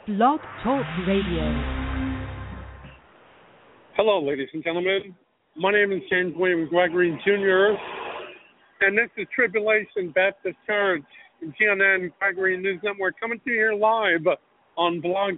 Blog Talk Radio. Hello, ladies and gentlemen. My name is James William Gregory Jr., and this is Tribulation Baptist Church, GNN Gregory News Network, coming to you here live on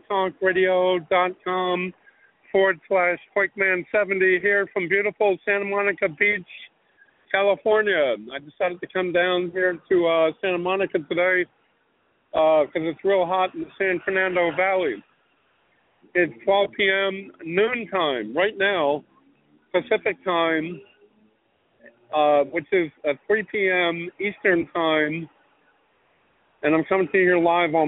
blogtalkradio.com/Quakeman70 here from beautiful Santa Monica Beach, California. I decided to come down here to Santa Monica today because it's real hot in the San Fernando Valley. It's 12 p.m. noon time right now, Pacific time, which is 3 p.m. Eastern time, and I'm coming to you here live on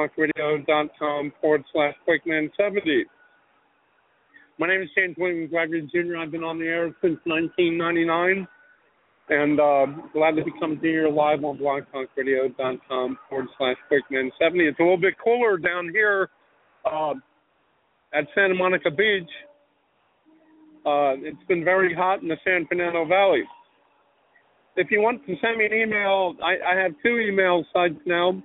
blogtalkradio.com/Quakeman70. My name is James William Gregory Jr. I've been on the air since 1999. And glad to be coming to you here live on blogtalkradio.com/Quakeman70. It's a little bit cooler down here at Santa Monica Beach. It's been very hot in the San Fernando Valley. If you want to send me an email, I have two email sites now,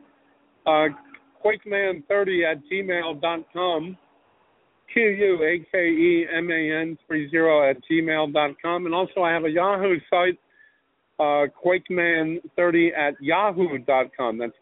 Quakeman30@gmail.com, QUAKEMAN30@gmail.com, and also I have a Yahoo site, Quakeman30@yahoo.com. That's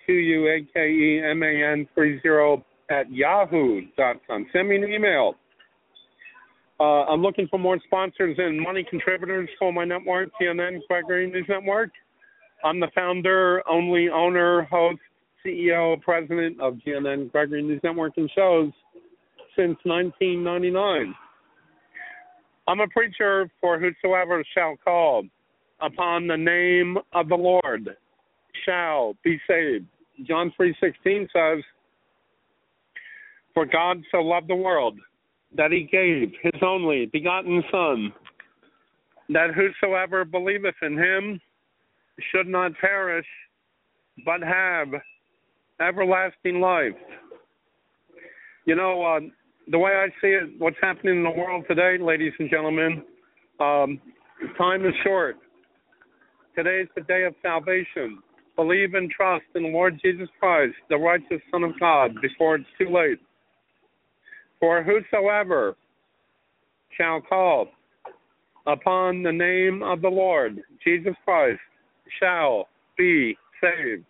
QUAKEMAN30@yahoo.com. Send me an email. I'm looking for more sponsors and money contributors for my network, GNN Gregory News Network. I'm the founder, only owner, host, CEO, president of GNN Gregory News Network and shows since 1999. I'm a preacher for whosoever shall call upon the name of the Lord shall be saved. John 3:16 says, "For God so loved the world that he gave his only begotten Son, that whosoever believeth in him should not perish, but have everlasting life." You know, the way I see it, what's happening in the world today, ladies and gentlemen, time is short. Today is the day of salvation. Believe and trust in the Lord Jesus Christ, the righteous Son of God, before it's too late. For whosoever shall call upon the name of the Lord Jesus Christ shall be saved.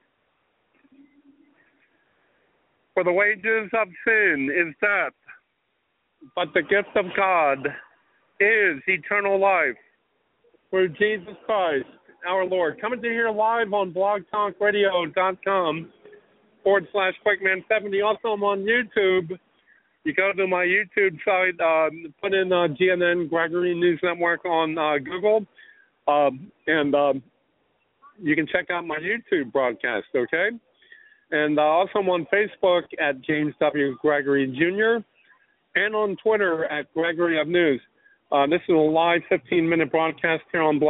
For the wages of sin is death, but the gift of God is eternal life through Jesus Christ, our Lord. Coming to you here live on blogtalkradio.com/Quakeman70. Also, I'm on YouTube. You go to my YouTube site, put in GNN Gregory News Network on Google, and you can check out my YouTube broadcast, okay? And also I'm on Facebook at James W. Gregory Jr. and on Twitter at Gregory of News. This is a live 15-minute broadcast here on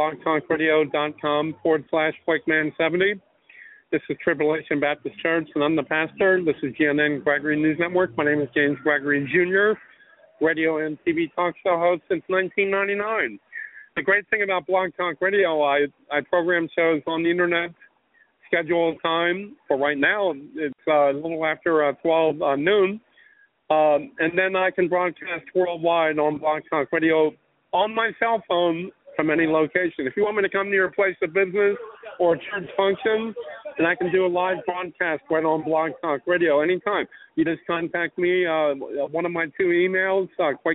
blogtalkradio.com/Quakeman70. This is Tribulation Baptist Church, and I'm the pastor. This is GNN Gregory News Network. My name is James Gregory Jr., radio and TV talk show host since 1999. The great thing about Blog Talk Radio, I program shows on the Internet, schedule time. For right now, it's a little after 12 noon. And then I can broadcast worldwide on Blog Talk Radio on my cell phone from any location. If you want me to come to your place of business or church function, then I can do a live broadcast right on Blog Talk Radio anytime. You just contact me, one of my two emails,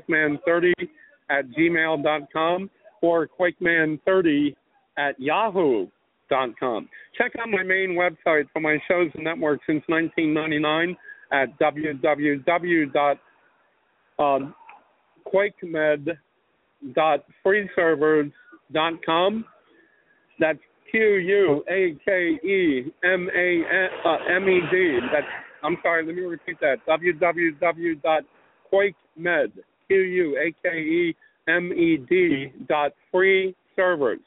Quakeman30@gmail.com or Quakeman30@yahoo.com. Check out my main website for my shows and networks since 1999 at www.quakemed.freeservers.com. That's QUAKEMAMED. Let me repeat that. www.quakemed, QUAKEMED.freeservers,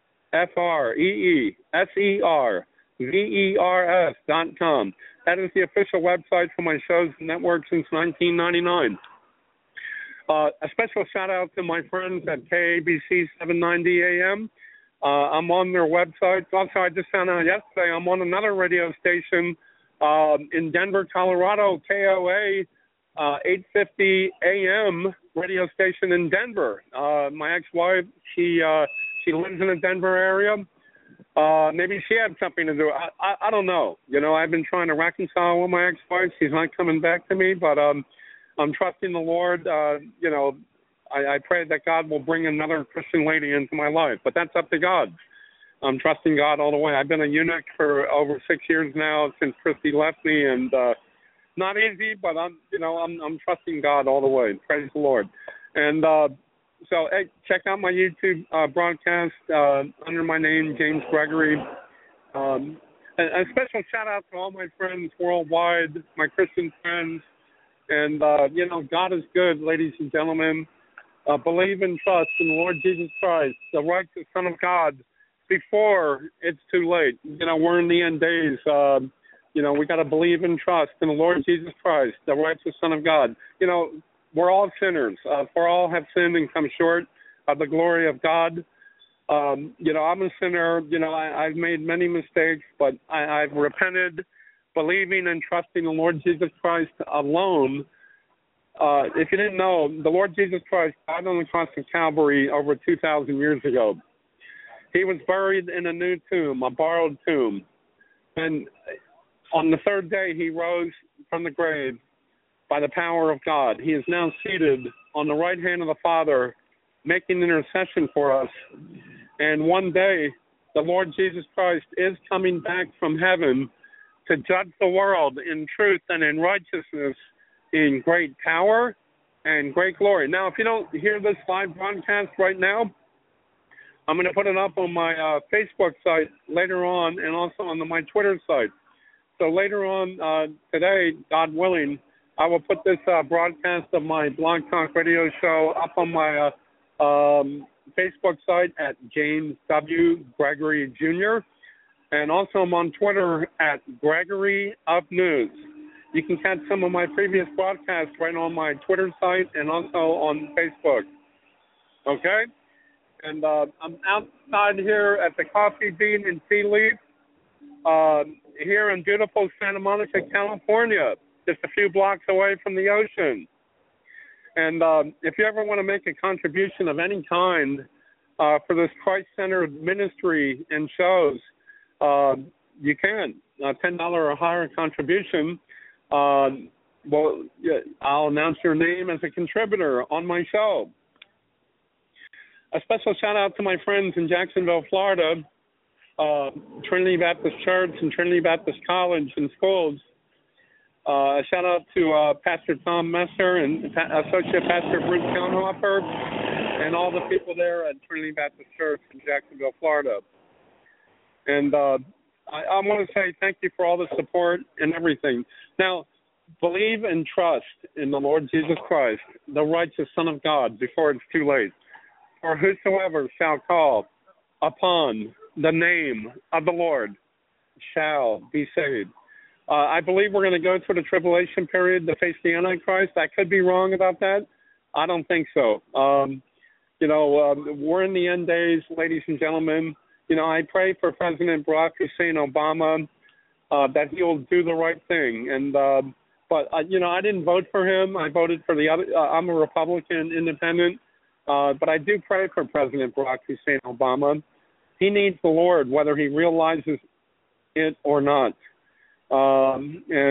FREESERVERS.com. That is the official website for my shows and networks since 1999. A special shout out to my friends at KABC 790 AM. I'm on their website. Also, I just found out yesterday I'm on another radio station In Denver, Colorado, KOA, 850 AM radio station in Denver. My ex-wife, she lives in the Denver area. Maybe she had something to do. I don't know. I've been trying to reconcile with my ex-wife. She's not coming back to me, but I'm trusting the Lord. I pray that God will bring another Christian lady into my life, but that's up to God. I'm trusting God all the way. I've been a eunuch for over 6 years now since Christy left me, and not easy, but I'm trusting God all the way. Praise the Lord. And so hey, check out my YouTube broadcast under my name, James Gregory. And a special shout out to all my friends worldwide, my Christian friends. And God is good, ladies and gentlemen. Believe and trust in the Lord Jesus Christ, the righteous Son of God, before it's too late. We're in the end days. We got to believe and trust in the Lord Jesus Christ, the righteous Son of God. We're all sinners. For all have sinned and come short of the glory of God. I'm a sinner. I've made many mistakes, but I've repented, believing and trusting the Lord Jesus Christ alone. If you didn't know, the Lord Jesus Christ died on the cross of Calvary over 2,000 years ago. He was buried in a new tomb, a borrowed tomb. And on the third day, he rose from the grave by the power of God. He is now seated on the right hand of the Father, making intercession for us. And one day, the Lord Jesus Christ is coming back from heaven to judge the world in truth and in righteousness, in great power and great glory. Now, if you don't hear this live broadcast right now, I'm going to put it up on my Facebook site later on, and also on my Twitter site. So later on today, God willing, I will put this broadcast of my Blog Talk Radio show up on my Facebook site at James W. Gregory Jr., and also I'm on Twitter at Gregory of News. You can catch some of my previous broadcasts right on my Twitter site and also on Facebook. Okay? And I'm outside here at the Coffee Bean and Tea Leaf here in beautiful Santa Monica, California, just a few blocks away from the ocean. And if you ever want to make a contribution of any kind for this Christ-centered ministry and shows, you can. A $10 or higher contribution. I'll announce your name as a contributor on my show. A special shout out to my friends in Jacksonville, Florida, Trinity Baptist Church and Trinity Baptist College and schools. A shout out to Pastor Tom Messer and Associate Pastor Bruce Kahnhofer and all the people there at Trinity Baptist Church in Jacksonville, Florida. And I want to say thank you for all the support and everything. Now, believe and trust in the Lord Jesus Christ, the righteous Son of God, before it's too late. For whosoever shall call upon the name of the Lord shall be saved. I believe we're going to go through the tribulation period to face the Antichrist. I could be wrong about that. I don't think so. We're in the end days, ladies and gentlemen. I pray for President Barack Hussein Obama that he'll do the right thing. And but I didn't vote for him. I voted for the other. I'm a Republican, independent. But I do pray for President Barack Hussein Obama. He needs the Lord, whether he realizes it or not. So,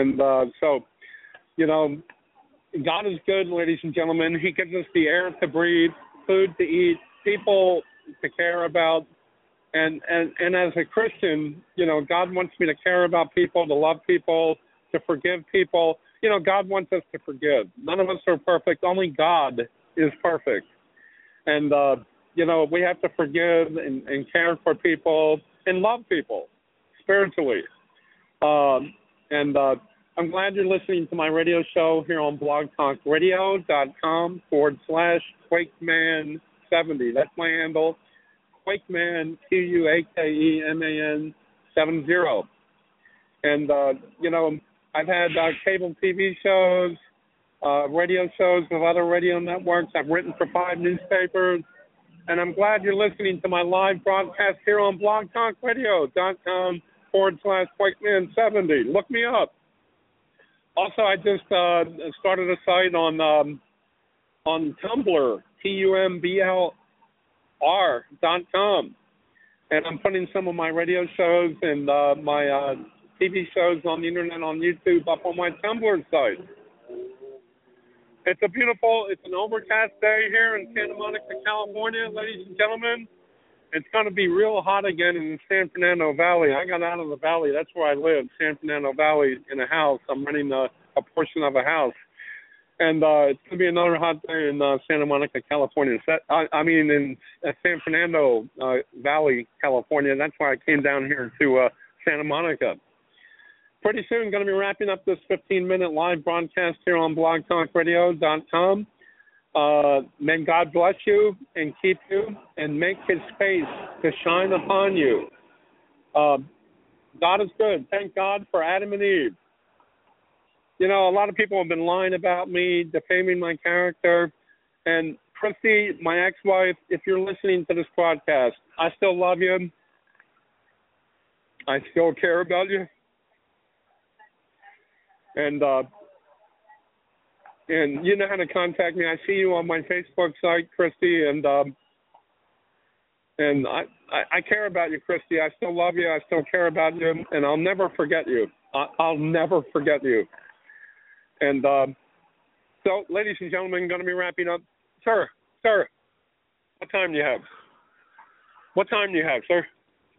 God is good, ladies and gentlemen. He gives us the air to breathe, food to eat, people to care about. And as a Christian, God wants me to care about people, to love people, to forgive people. God wants us to forgive. None of us are perfect. Only God is perfect. And, we have to forgive and care for people and love people spiritually. I'm glad you're listening to my radio show here on blogtalkradio.com/QuakeMan70. That's my handle, QuakeMan, QUAKEMAN 70. And, I've had cable TV shows, radio shows with other radio networks. I've written for 5 newspapers. And I'm glad you're listening to my live broadcast here on blogtalkradio.com/QuakeMan70. @Gmail.com/QuakeMan70. Look me up. Also, I just started a site on Tumblr, TUMBLR.com. And I'm putting some of my radio shows and my TV shows on the internet on YouTube up on my Tumblr site. It's an overcast day here in Santa Monica, California, ladies and gentlemen. It's going to be real hot again in the San Fernando Valley. I got out of the valley. That's where I live, San Fernando Valley, in a house. I'm renting a portion of a house. And it's going to be another hot day in Santa Monica, California. In San Fernando Valley, California. That's why I came down here to Santa Monica. Pretty soon, going to be wrapping up this 15-minute live broadcast here on blogtalkradio.com. May God bless you and keep you and make his face to shine upon you. God is good. Thank God for Adam and Eve. You know, a lot of people have been lying about me, defaming my character. And Christy, my ex-wife, if you're listening to this broadcast, I still love you. I still care about you. And you know how to contact me. I see you on my Facebook site, Christy, and I care about you, Christy. I still love you. I still care about you, and I'll never forget you. I'll never forget you. And so, ladies and gentlemen, going to be wrapping up. Sir, what time do you have? What time do you have, sir?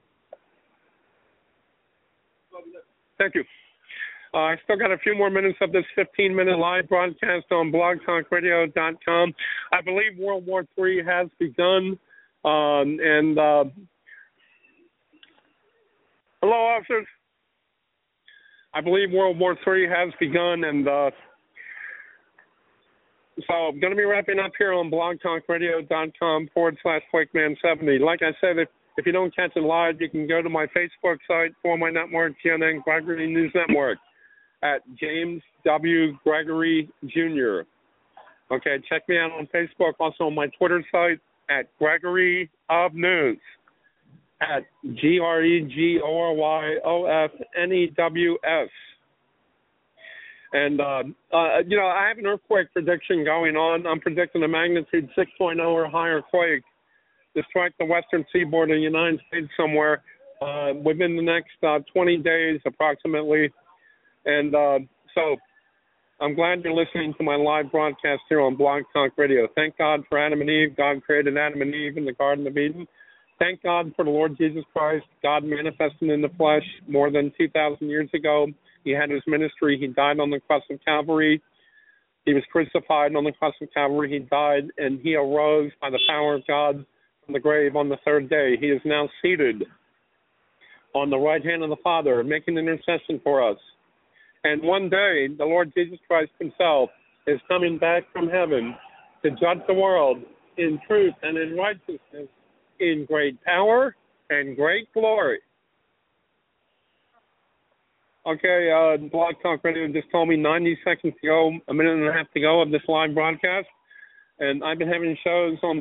Thank you. I still got a few more minutes of this 15-minute live broadcast on blogtalkradio.com. I believe World War III has begun. Hello, officers. I believe World War III has begun, and so I'm going to be wrapping up here on blogtalkradio.com/QuakeMan70. Like I said, if you don't catch it live, you can go to my Facebook site for my network, GNN Gregory News Network, at James W. Gregory Jr. Okay, check me out on Facebook. Also on my Twitter site at Gregory of News, at GREGORYOFNEWS. And, I have an earthquake prediction going on. I'm predicting a magnitude 6.0 or higher quake to strike the western seaboard of the United States somewhere within the next 20 days approximately. And so I'm glad you're listening to my live broadcast here on Blog Talk Radio. Thank God for Adam and Eve. God created Adam and Eve in the Garden of Eden. Thank God for the Lord Jesus Christ, God manifested in the flesh more than 2,000 years ago. He had his ministry. He died on the cross of Calvary. He was crucified on the cross of Calvary. He died, and he arose by the power of God from the grave on the third day. He is now seated on the right hand of the Father, making intercession for us. And one day, the Lord Jesus Christ himself is coming back from heaven to judge the world in truth and in righteousness, in great power and great glory. Okay, Blog Talk Radio just told me 90 seconds to go, a minute and a half to go of this live broadcast. And I've been having shows on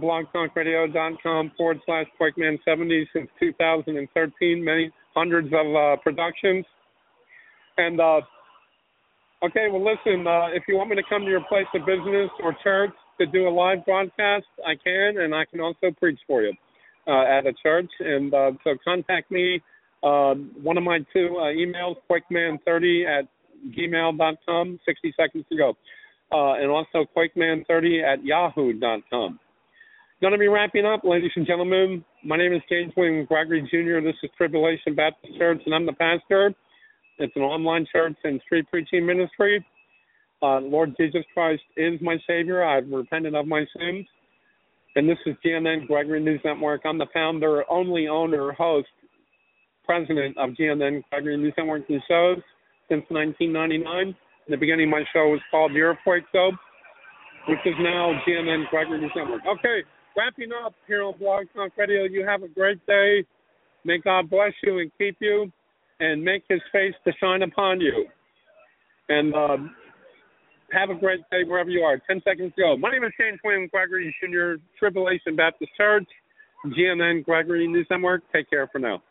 blogtalkradio.com/QuakeMan70 since 2013, many hundreds of productions. And okay, well, listen, if you want me to come to your place of business or church to do a live broadcast, I can, and I can also preach for you at a church. And so contact me. One of my two emails, QuakeMan30@gmail.com, 60 seconds to go. And also QuakeMan30@yahoo.com. Going to be wrapping up, ladies and gentlemen. My name is James William Gregory Jr. This is Tribulation Baptist Church, and I'm the pastor. It's an online church and street preaching ministry. Lord Jesus Christ is my Savior. I've repented of my sins. And this is GNN Gregory News Network. I'm the founder, only owner, host, president of GNN Gregory News Network and shows since 1999. In the beginning, my show was called The Earthquake Show, which is now GNN Gregory News Network. Okay, wrapping up here on Blog Talk Radio. You have a great day. May God bless you and keep you, and make his face to shine upon you. And have a great day wherever you are. 10 seconds to go. My name is James William Gregory Jr., Tribulation Baptist Church, GNN Gregory News Network. Take care for now.